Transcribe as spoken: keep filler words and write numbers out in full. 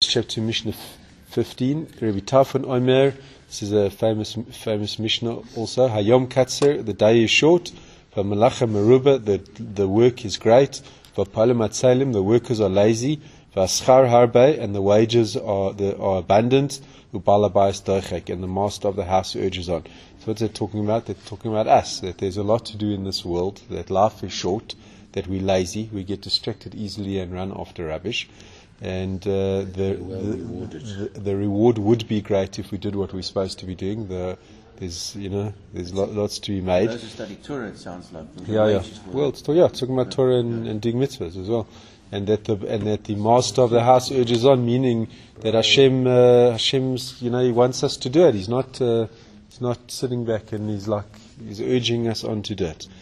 chapter Mishnah fifteen. Rabbi Tarfon Omer, this is a famous famous Mishnah also. Hayom Katzer, the day is short. V'malacha meruba, the the work is great. V'palim atzalim, the workers are lazy. V'aschar harbe, and the wages are the, are abundant. U'balabayis dochek, and the master of the house urges on. So what's it talking about? They're talking about us. That there's a lot to do in this world. That life is short. That we're lazy. We get distracted easily and run after rubbish. And uh, the, well the, the the reward would be great if we did what we're supposed to be doing. The there's you know there's lo- lots to be made. Those who study Torah, it sounds like. Yeah, yeah. Well, it's, yeah, it's talking about Torah and, and doing mitzvahs as well, and that the and that the master of the house urges on, meaning that Hashem uh, Hashem's you know He wants us to do it. He's not uh, he's not sitting back and he's like he's urging us on to do it.